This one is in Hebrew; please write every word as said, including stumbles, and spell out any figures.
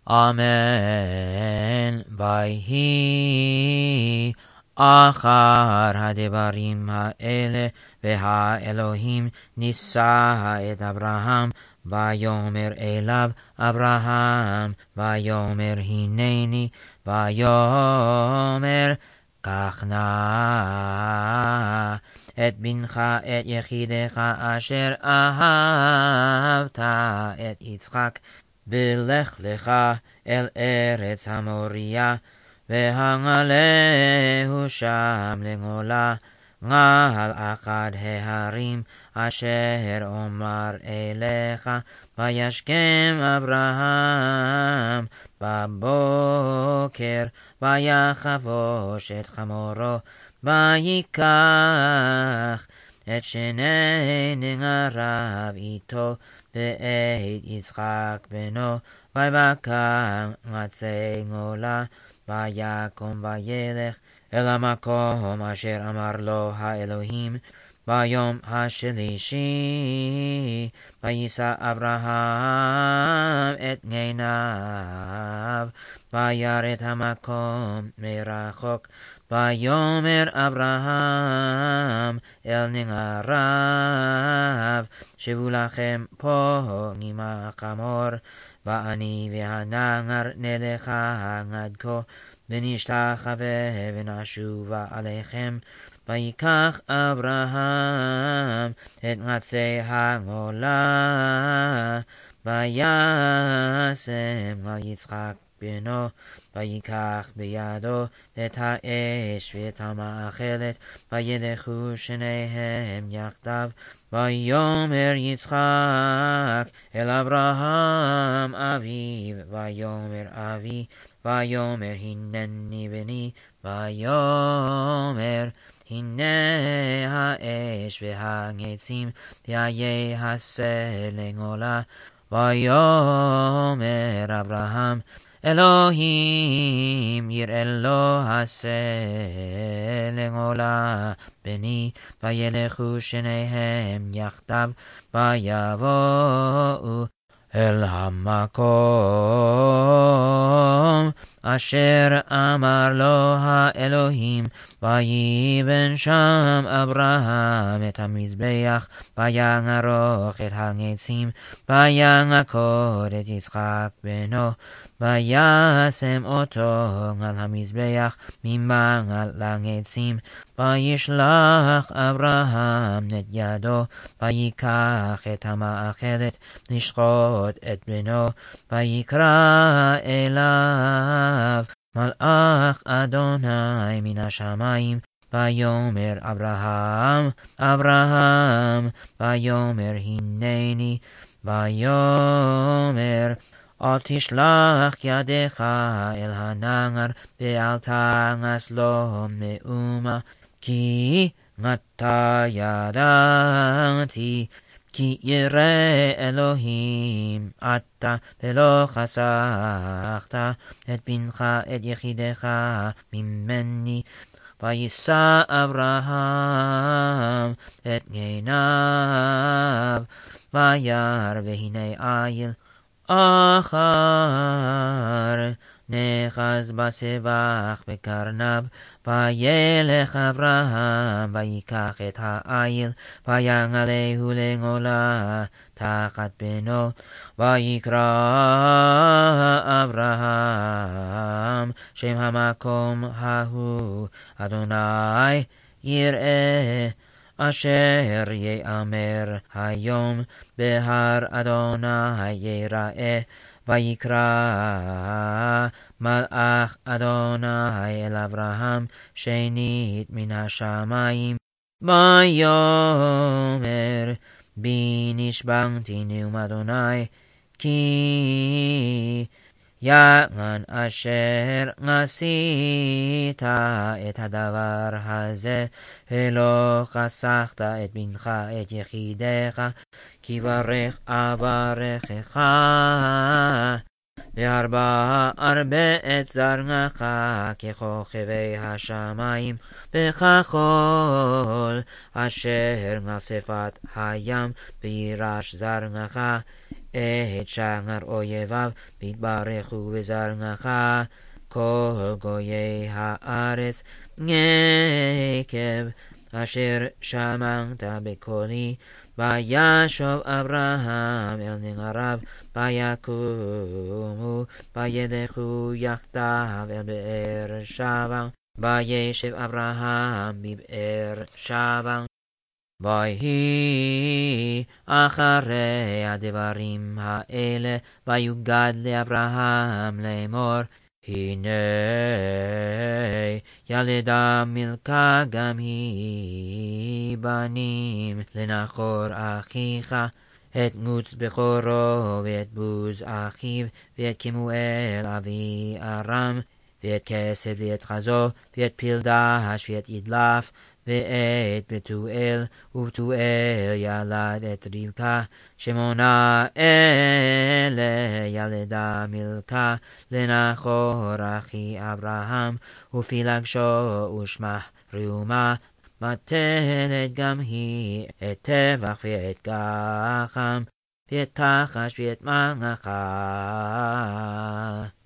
אמן. ויהי אחר הדברים האלה, והאלוהים נישא את אברהם, ויאמר אליו אברהם, ויאמר הנני, ויאמר קח נא את בנך את יחידך אשר אהבת את יצחק, ולך לך אל ארץ המוריה, והעלהו שם לגולה, על אחד ההרים אשר אומר אליך. וישכם אברהם בבוקר, ויחבוש את חמורו, ויקח את שני נעריו איתו, ואת יצחק בנו, ויבקע עצי גולה, ויקום וילך אל המקום אשר אמר לו האלוהים. ביום השלישי ויישא אברהם את עיניו, וירא את המקום מרחוק. ויאמר אברהם אל נעריו, שבו לכם פה עם החמור, ואני והנער נלכה עד כה, ונשתחווה ונשובה עליכם. ויקח אברהם את עצי הגולה, וישם על יצחק בנו, ויקח בידו את האש ואת המאכלת, וילכו שניהם יחדיו. ויאמר יצחק אל אברהם אביו, ויאמר אבי, ויאמר הנני בני, ויאמר הנה האש והעצים, ויעשה לגולה. ויאמר אברהם אלוהים יראה לו עשה לגולה בני, וילכו שניהם יחדיו, ויבואו אל המקום אשר אמר לו האלוהים. ויבן שם אברהם את המזבח, ויערוך את העצים, ויעקוד את יצחק בנו, וישם אותו על המזבח ממעל לעצים. וישלח אברהם את ידו, ויקח את המאכלת לשחוט את בנו, ויקרא אליו מלאך אדוני מן השמיים, ויאמר אברהם אברהם, ויאמר הנני, ויאמר אל תשלח ידך אל הנער, ואל תעש לו מאומה, כי אתה ידעתי כי ירא אלוהים אתה, ולא חסכת את בנך את יחידך ממני. ויישא אברהם את עיניו, וירא והנה איל אחר נחז בסבך בקרניו. וילך אברהם ויקח את האיל, ויעלהו לגולה תחת בנו, ויקרא אברהם שם המקום ההוא אדוני יראה, אשר יאמר היום בהר אדוני יראה. ויקרא מלאך אדוני אל אברהם שנית מן השמיים, ויאמר בי נשבעתי נאום אדוני, כי יען אשר עשית את הדבר הזה, ולא חסכת את בנך את יחידך, כי ברך אברכך, והרבה הרבה את זרעך ככוכבי השמיים, וככל אשר על שפת הים, וירש זרעך את שער אויביו, ויתברכו בזרעך, כל גויי הארץ, נקב, אשר שמעת בקולי, וישוב אברהם אל נעריו, ויקומו, וידחו יחדיו אל באר שבע, וישב אברהם בבאר שבע. ויהי אחרי הדברים האלה, ויוגד לאברהם לאמור, הנה ילדה מילכה גם היא בנים לנחור אחיך, את נוץ בכורו ואת בוז אחיו, ואת כמואל אבי ארם, ואת כסד ואת חזו, ואת פילדש ואת ידלף, ואת בתואל, ובתואל ילד את רבקה, שמונה אלה ילדה מילכה לנחור אחי אברהם, ופילגשו ושמה ראומה, ותלד גם היא את טבח ואת גחם, ואת תחש ואת מנחה.